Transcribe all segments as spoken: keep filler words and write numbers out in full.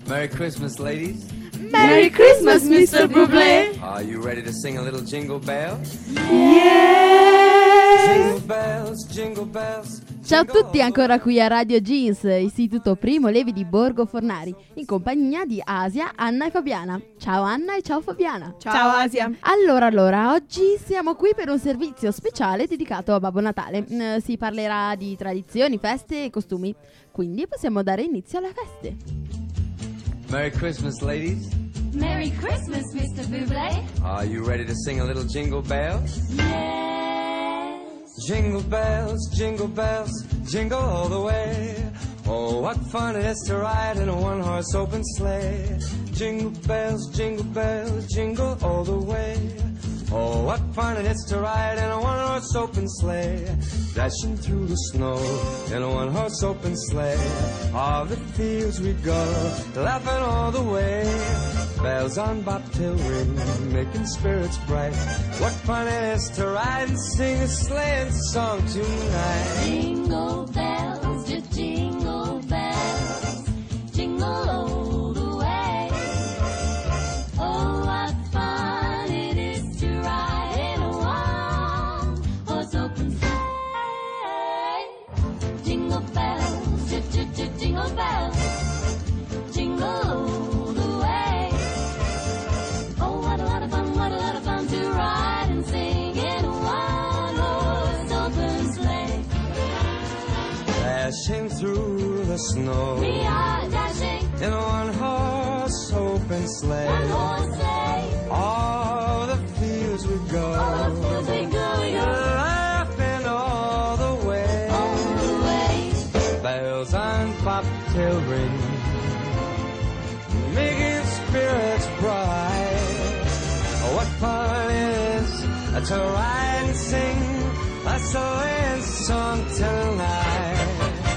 Merry Christmas, ladies. Merry Christmas, mister Bublé. Are you ready to sing a little jingle bells? Yes! Jingle bells, jingle bells. Ciao a tutti, ancora qui a Radio Jeans, Istituto Primo Levi di Borgo Fornari, in compagnia di Asia, Anna e Fabiana. Ciao Anna e ciao Fabiana. Ciao, ciao Asia. Allora, allora, oggi siamo qui per un servizio speciale dedicato a Babbo Natale. Mm, si parlerà di tradizioni, feste e costumi, quindi possiamo dare inizio alle feste. Merry Christmas, ladies. Merry Christmas, mister Bublé. Are you ready to sing a little jingle bells? Yes. Jingle bells, jingle bells, jingle all the way. Oh, what fun it is to ride in a one-horse open sleigh. Jingle bells, jingle bells, jingle all the way. Oh, what fun it is to ride in a one-horse open sleigh. Dashing through the snow in a one-horse open sleigh. All the fields we go, laughing all the way. Bells on bobtail ring, making spirits bright. What fun it is to ride and sing a sleighing song tonight. Jingle bells, just jingle bells, jingle all the way. Oh, what fun it is to ride in a one-horse open sleigh. Jingle bells, just, just, just jingle bells, jingle all the way. Oh, what a lot of fun, what a lot of fun to ride and sing in a one-horse open sleigh. Dashing through the snow We are dashing in a one-horse open sleigh. one horse sleigh. All the fields we go, All the fields we go, we go laughing all the way. all the way. Bells on bobtail ring, making spirits bright. Oh, what fun it is to ride and sing a sleighing song tonight.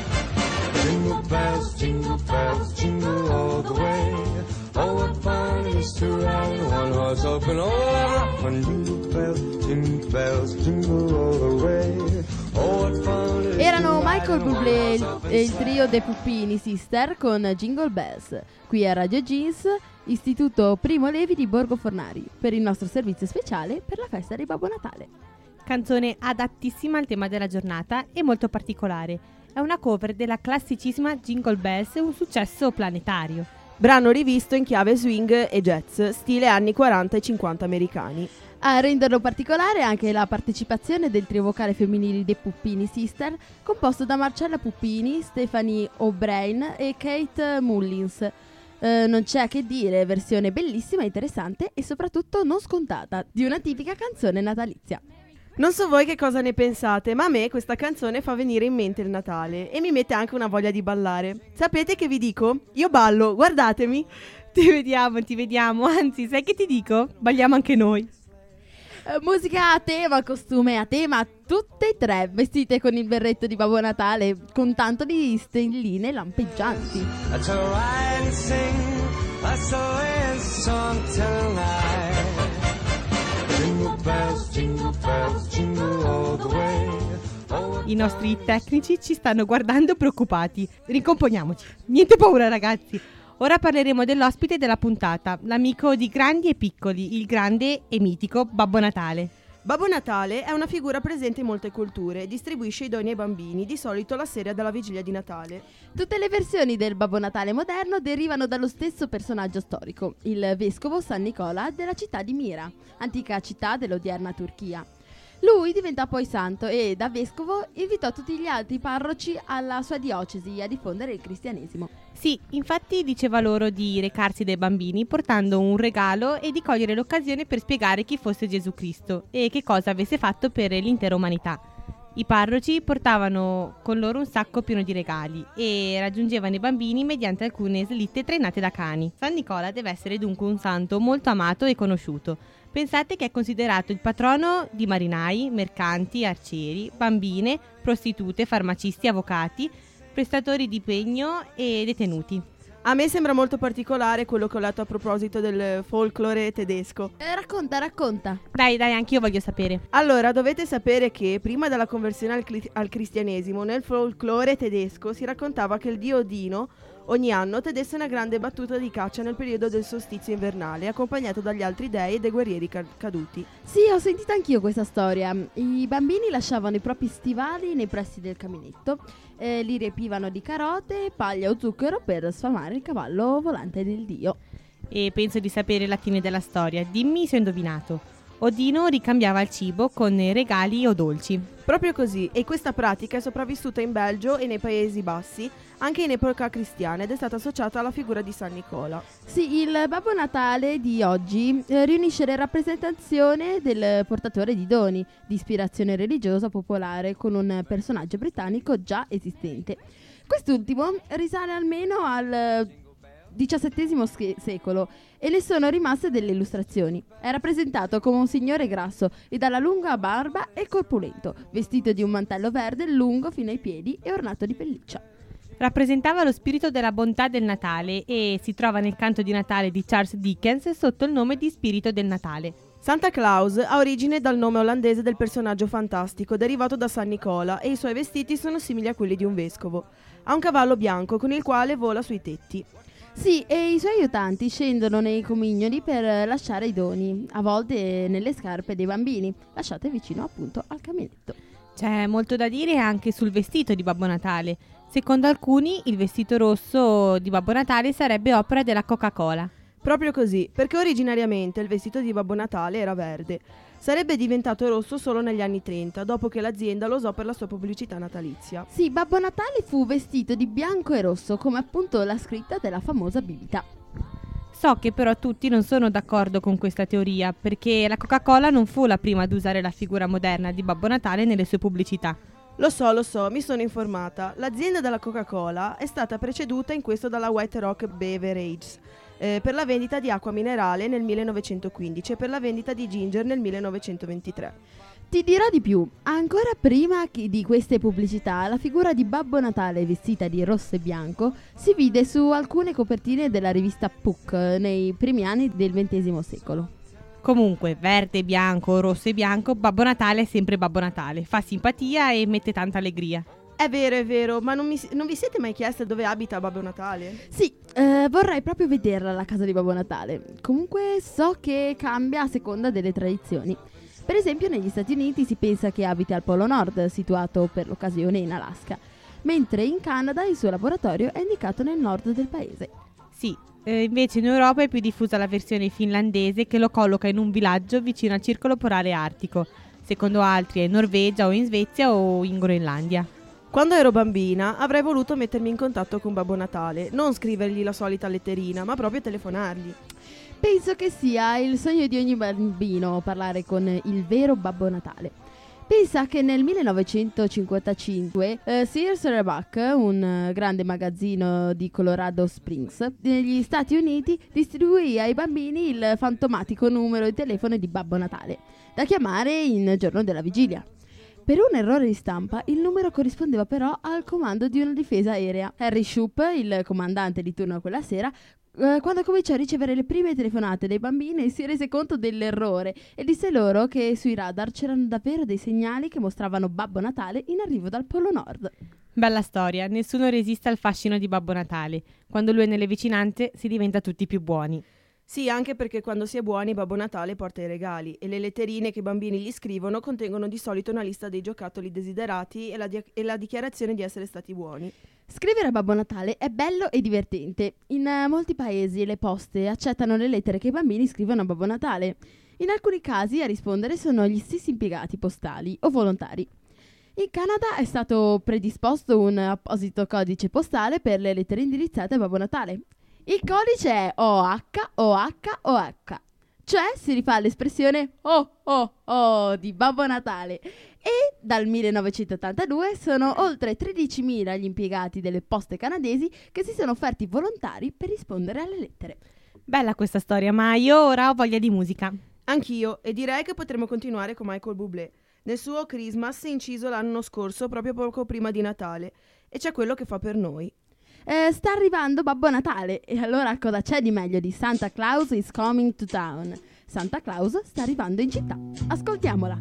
Jingle bells, jingle bells, jingle all the way. Oh, what fun it is to ride in one horse open. Oh, what fun. Jingle bells, jingle bells, jingle all the way. Oh, what fun it is. Erano Michael Bublé e il trio dei Puppini Sister con Jingle Bells, qui a Radio Jeans, Istituto Primo Levi di Borgo Fornari, per il nostro servizio speciale per la festa di Babbo Natale. Canzone adattissima al tema della giornata e molto particolare. È una cover della classicissima Jingle Bells, un successo planetario. Brano rivisto in chiave swing e jazz, stile anni quaranta e cinquanta americani. A renderlo particolare anche la partecipazione del trio vocale femminile dei Puppini Sister, composto da Marcella Puppini, Stephanie O'Brien e Kate Mullins. Eh, non c'è che dire, versione bellissima, interessante e soprattutto non scontata di una tipica canzone natalizia. Non so voi che cosa ne pensate, ma a me questa canzone fa venire in mente il Natale e mi mette anche una voglia di ballare. Sapete che vi dico? Io ballo, guardatemi! Ti vediamo, ti vediamo, anzi, sai che ti dico? Balliamo anche noi. Eh, musica a tema, costume a tema, tutte e tre vestite con il berretto di Babbo Natale, con tanto di stelline lampeggianti. To ride and sing a sleighing song tonight. Jingle bells, jingle bells, jingle all the way. Oh, I nostri tecnici ci stanno guardando preoccupati. Ricomponiamoci. Niente paura, ragazzi. Ora parleremo dell'ospite della puntata, l'amico di grandi e piccoli, il grande e mitico Babbo Natale. Babbo Natale è una figura presente in molte culture e distribuisce i doni ai bambini, di solito la sera della vigilia di Natale. Tutte le versioni del Babbo Natale moderno derivano dallo stesso personaggio storico, il vescovo San Nicola della città di Mira, antica città dell'odierna Turchia. Lui diventa poi santo e, da vescovo, invitò tutti gli altri parroci alla sua diocesi a diffondere il cristianesimo. Sì, infatti diceva loro di recarsi dai bambini portando un regalo e di cogliere l'occasione per spiegare chi fosse Gesù Cristo e che cosa avesse fatto per l'intera umanità. I parroci portavano con loro un sacco pieno di regali e raggiungevano i bambini mediante alcune slitte trainate da cani. San Nicola deve essere dunque un santo molto amato e conosciuto. Pensate che è considerato il patrono di marinai, mercanti, arcieri, bambine, prostitute, farmacisti, avvocati, prestatori di pegno e detenuti. A me sembra molto particolare quello che ho letto a proposito del folklore tedesco. Eh, racconta, racconta. Dai, dai, anch'io voglio sapere. Allora, dovete sapere che prima della conversione al, cli- al cristianesimo, nel folklore tedesco si raccontava che il dio Odino, Ogni anno tedesse una grande battuta di caccia nel periodo del solstizio invernale, accompagnato dagli altri dei e dai guerrieri ca- caduti. Sì, ho sentito anch'io questa storia. I bambini lasciavano i propri stivali nei pressi del caminetto, eh, li riempivano di carote, paglia o zucchero per sfamare il cavallo volante del dio. E penso di sapere la fine della storia. Dimmi se ho indovinato. Odino ricambiava il cibo con regali o dolci. Proprio così, e questa pratica è sopravvissuta in Belgio e nei Paesi Bassi, anche in epoca cristiana, ed è stata associata alla figura di San Nicola. Sì, il Babbo Natale di oggi eh, riunisce le rappresentazioni del portatore di doni, di ispirazione religiosa popolare, con un personaggio britannico già esistente. Quest'ultimo risale almeno al diciassettesimo sch- secolo e ne sono rimaste delle illustrazioni. È rappresentato come un signore grasso e dalla lunga barba e corpulento, vestito di un mantello verde lungo fino ai piedi e ornato di pelliccia. Rappresentava lo spirito della bontà del Natale e si trova nel canto di Natale di Charles Dickens sotto il nome di Spirito del Natale. Santa Claus ha origine dal nome olandese del personaggio fantastico derivato da San Nicola e i suoi vestiti sono simili a quelli di un vescovo. Ha un cavallo bianco con il quale vola sui tetti. Sì, e i suoi aiutanti scendono nei comignoli per lasciare i doni, a volte nelle scarpe dei bambini, lasciate vicino appunto al caminetto. C'è molto da dire anche sul vestito di Babbo Natale. Secondo alcuni, il vestito rosso di Babbo Natale sarebbe opera della Coca-Cola. Proprio così, perché originariamente il vestito di Babbo Natale era verde. Sarebbe diventato rosso solo negli anni trenta, dopo che l'azienda lo usò per la sua pubblicità natalizia. Sì, Babbo Natale fu vestito di bianco e rosso, come appunto la scritta della famosa bibita. So che però tutti non sono d'accordo con questa teoria, perché la Coca-Cola non fu la prima ad usare la figura moderna di Babbo Natale nelle sue pubblicità. Lo so, lo so, mi sono informata. L'azienda della Coca-Cola è stata preceduta in questo dalla White Rock Beverages eh, per la vendita di acqua minerale nel millenovecentoquindici e per la vendita di ginger nel millenovecentoventitré. Ti dirò di più, ancora prima che di queste pubblicità, la figura di Babbo Natale vestita di rosso e bianco si vide su alcune copertine della rivista Puck nei primi anni del ventesimo secolo. Comunque, verde, bianco, rosso e bianco, Babbo Natale è sempre Babbo Natale. Fa simpatia e mette tanta allegria. È vero, è vero, ma non, mi, non vi siete mai chieste dove abita Babbo Natale? Sì, eh, vorrei proprio vederla la casa di Babbo Natale. Comunque so che cambia a seconda delle tradizioni. Per esempio negli Stati Uniti si pensa che abiti al Polo Nord, situato per l'occasione in Alaska, mentre in Canada il suo laboratorio è indicato nel nord del paese. Sì, eh, invece in Europa è più diffusa la versione finlandese che lo colloca in un villaggio vicino al circolo polare artico. Secondo altri è in Norvegia o in Svezia o in Groenlandia. Quando ero bambina avrei voluto mettermi in contatto con Babbo Natale, non scrivergli la solita letterina, ma proprio telefonargli. Penso che sia il sogno di ogni bambino parlare con il vero Babbo Natale. Pensa che nel millenovecentocinquantacinque eh, Sears Roebuck, un eh, grande magazzino di Colorado Springs, negli Stati Uniti, distribuì ai bambini il fantomatico numero di telefono di Babbo Natale, da chiamare in giorno della vigilia. Per un errore di stampa, il numero corrispondeva però al comando di una difesa aerea. Harry Shoup, il comandante di turno quella sera, eh, quando cominciò a ricevere le prime telefonate dei bambini, si rese conto dell'errore e disse loro che sui radar c'erano davvero dei segnali che mostravano Babbo Natale in arrivo dal Polo Nord. Bella storia, nessuno resiste al fascino di Babbo Natale. Quando lui è nelle vicinanze si diventa tutti più buoni. Sì, anche perché quando si è buoni Babbo Natale porta i regali e le letterine che i bambini gli scrivono contengono di solito una lista dei giocattoli desiderati e la, di- e la dichiarazione di essere stati buoni. Scrivere a Babbo Natale è bello e divertente. In eh, molti paesi le poste accettano le lettere che i bambini scrivono a Babbo Natale. In alcuni casi a rispondere sono gli stessi impiegati postali o volontari. In Canada è stato predisposto un apposito codice postale per le lettere indirizzate a Babbo Natale. Il codice è O H O H O H, cioè si rifà all'espressione oh oh oh di Babbo Natale. E dal millenovecentottantadue sono oltre tredicimila gli impiegati delle poste canadesi che si sono offerti volontari per rispondere alle lettere. Bella questa storia, ma io ora ho voglia di musica. Anch'io, e direi che potremmo continuare con Michael Bublé. Nel suo Christmas, inciso l'anno scorso, proprio poco prima di Natale, e c'è quello che fa per noi. Eh, sta arrivando Babbo Natale e allora cosa c'è di meglio di Santa Claus is coming to town? Santa Claus sta arrivando in città. Ascoltiamola.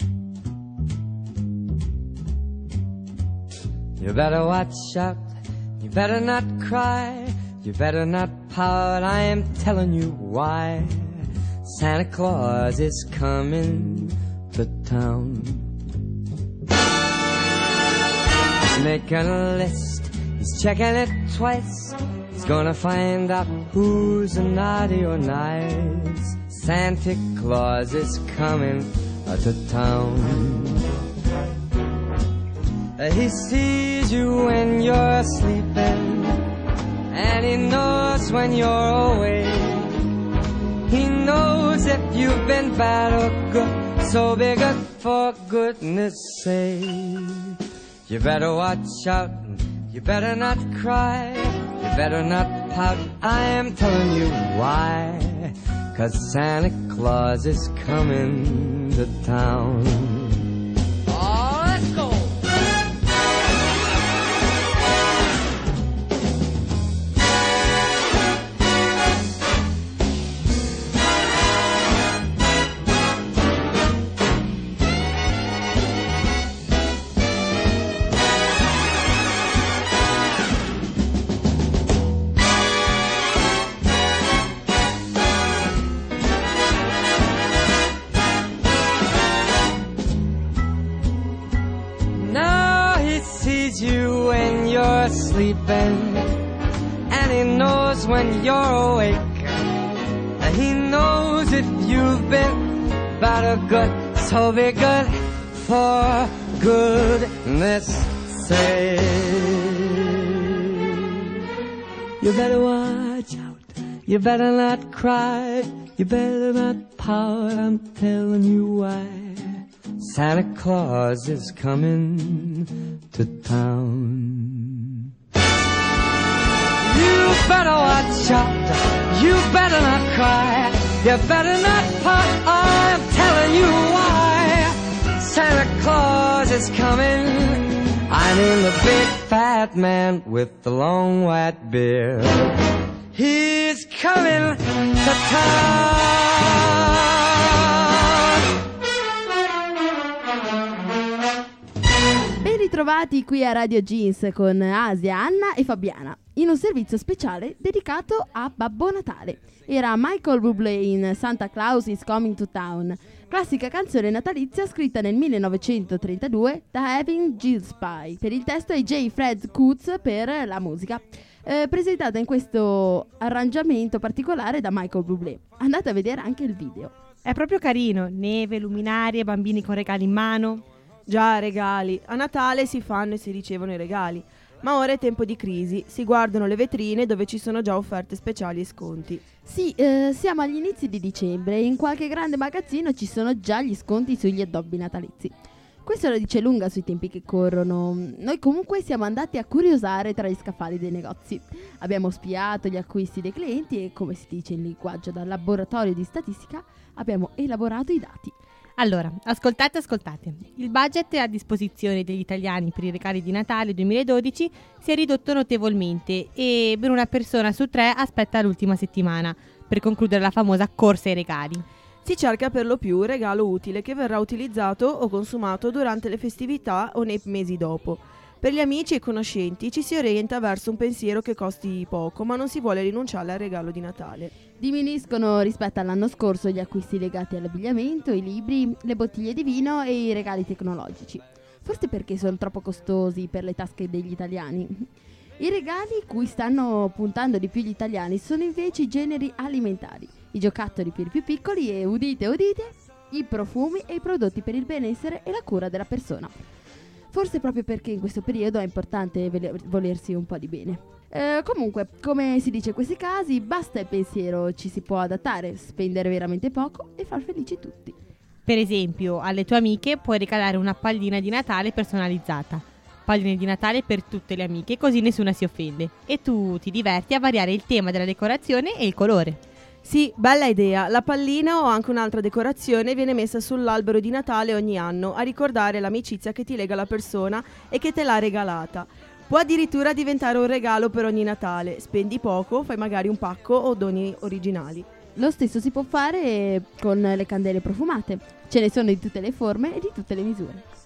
You better watch out, You better not cry, you better not pout, I am telling you why. Santa Claus is coming to town. He's making a list, he's checking it twice. He's gonna find out who's naughty or nice. Santa Claus is coming to town. He sees you when you're sleeping, and he knows when you're awake. He knows if you've been bad or good, so be good for goodness sake. You better watch out, you better not cry, you better not pout, I am telling you why. 'Cause Santa Claus is coming to town. Oh, let's go! You when you're sleeping, and he knows when you're awake. He knows if you've been bad or good, so be good for goodness sake. You better watch out, you better not cry, you better not pout, I'm telling you why. Santa Claus is coming to town. You better watch out, you better not cry, you better not pout, I'm telling you why. Santa Claus is coming, I mean the big fat man with the long white beard. He's coming to town. Ritrovati qui a Radio Jeans con Asia, Anna e Fabiana in un servizio speciale dedicato a Babbo Natale. Era Michael Bublé in Santa Claus is Coming to Town, classica canzone natalizia scritta nel millenovecentotrentadue da Evan Gillespie per il testo e J. Fred Coates per la musica, eh, presentata in questo arrangiamento particolare da Michael Bublé. Andate a vedere anche il video. È proprio carino, neve, luminarie, bambini con regali in mano. Già, regali. A Natale si fanno e si ricevono i regali. Ma ora è tempo di crisi. Si guardano le vetrine dove ci sono già offerte speciali e sconti. Sì, eh, siamo agli inizi di dicembre e in qualche grande magazzino ci sono già gli sconti sugli addobbi natalizi. Questo la dice lunga sui tempi che corrono. Noi comunque siamo andati a curiosare tra gli scaffali dei negozi. Abbiamo spiato gli acquisti dei clienti e, come si dice in linguaggio dal laboratorio di statistica, abbiamo elaborato i dati. Allora, ascoltate, ascoltate. Il budget a disposizione degli italiani per i regali di Natale duemiladodici si è ridotto notevolmente e per una persona su tre aspetta l'ultima settimana per concludere la famosa corsa ai regali. Si cerca per lo più un regalo utile che verrà utilizzato o consumato durante le festività o nei mesi dopo. Per gli amici e conoscenti ci si orienta verso un pensiero che costi poco, ma non si vuole rinunciare al regalo di Natale. Diminuiscono rispetto all'anno scorso gli acquisti legati all'abbigliamento, i libri, le bottiglie di vino e i regali tecnologici. Forse perché sono troppo costosi per le tasche degli italiani. I regali cui stanno puntando di più gli italiani sono invece i generi alimentari, i giocattoli per i più piccoli e, udite udite, i profumi e i prodotti per il benessere e la cura della persona. Forse proprio perché in questo periodo è importante vele- volersi un po' di bene. Eh, comunque, come si dice in questi casi, basta il pensiero, ci si può adattare, spendere veramente poco e far felici tutti. Per esempio, alle tue amiche puoi regalare una pallina di Natale personalizzata. Palline di Natale per tutte le amiche, così nessuna si offende. E tu ti diverti a variare il tema della decorazione e il colore. Sì, bella idea. La pallina o anche un'altra decorazione viene messa sull'albero di Natale ogni anno a ricordare l'amicizia che ti lega alla persona e che te l'ha regalata. Può addirittura diventare un regalo per ogni Natale. Spendi poco, fai magari un pacco o doni originali. Lo stesso si può fare con le candele profumate. Ce ne sono di tutte le forme e di tutte le misure.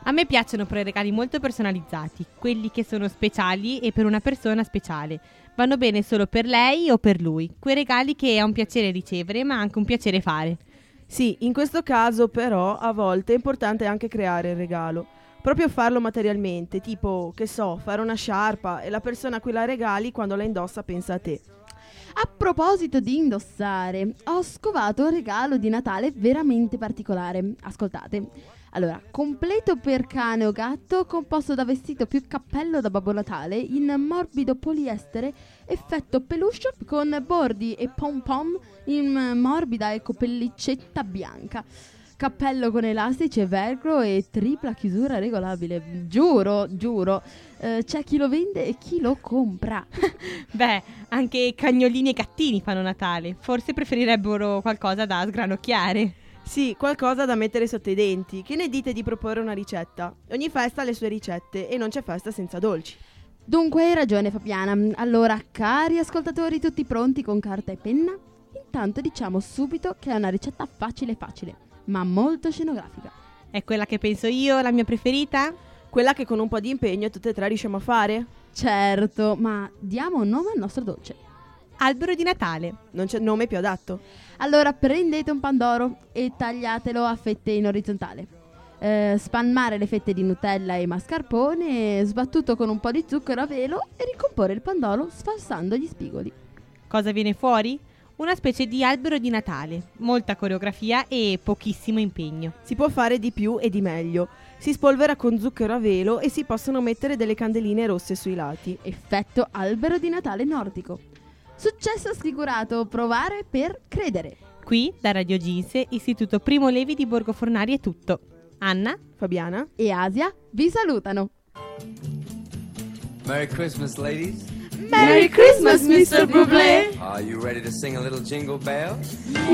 A me piacciono però i regali molto personalizzati, quelli che sono speciali e per una persona speciale. Vanno bene solo per lei o per lui, quei regali che è un piacere ricevere ma anche un piacere fare. Sì, in questo caso però a volte è importante anche creare il regalo. Proprio farlo materialmente, tipo, che so, fare una sciarpa e la persona a cui la regali quando la indossa pensa a te. A proposito di indossare, ho scovato un regalo di Natale veramente particolare. Ascoltate. Allora, completo per cane o gatto, composto da vestito più cappello da Babbo Natale in morbido poliestere, effetto peluche con bordi e pom pom in morbida e pellicetta bianca. Cappello con elastici e velcro e tripla chiusura regolabile. Giuro, giuro. Eh, c'è chi lo vende e chi lo compra. Beh, anche cagnolini e gattini fanno Natale. Forse preferirebbero qualcosa da sgranocchiare. Sì, qualcosa da mettere sotto i denti. Che ne dite di proporre una ricetta? Ogni festa ha le sue ricette e non c'è festa senza dolci. Dunque hai ragione Fabiana. Allora, cari ascoltatori tutti pronti con carta e penna? Intanto diciamo subito che è una ricetta facile facile, ma molto scenografica. È quella che penso io, la mia preferita? Quella che con un po' di impegno tutte e tre riusciamo a fare? Certo, ma diamo un nome al nostro dolce. Albero di Natale. Non c'è nome più adatto. Allora prendete un pandoro e tagliatelo a fette in orizzontale. Eh, spalmare le fette di Nutella e mascarpone, sbattuto con un po' di zucchero a velo e ricomporre il pandoro sfalsando gli spigoli. Cosa viene fuori? Una specie di albero di Natale, molta coreografia e pochissimo impegno. Si può fare di più e di meglio. Si spolvera con zucchero a velo e si possono mettere delle candeline rosse sui lati. Effetto albero di Natale nordico. Successo assicurato, provare per credere. Qui, da Radio Ginse, Istituto Primo Levi di Borgo Fornari è tutto. Anna, Fabiana e Asia vi salutano. Merry Christmas, ladies. Merry Christmas, mister Bublé. Are you ready to sing a little jingle bells?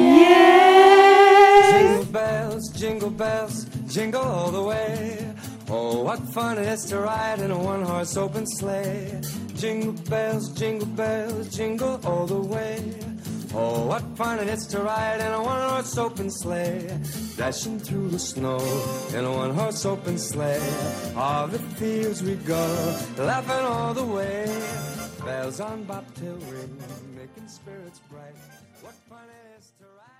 Yes! Jingle bells, jingle bells, jingle all the way. Oh, what fun it is to ride in a one-horse open sleigh. Jingle bells, jingle bells, jingle all the way. Oh, what fun it is to ride in a one-horse open sleigh. Dashing through the snow in a one-horse open sleigh. All the fields we go, laughing all the way. Bells on bobtail ring, making spirits bright. What fun it is to ride.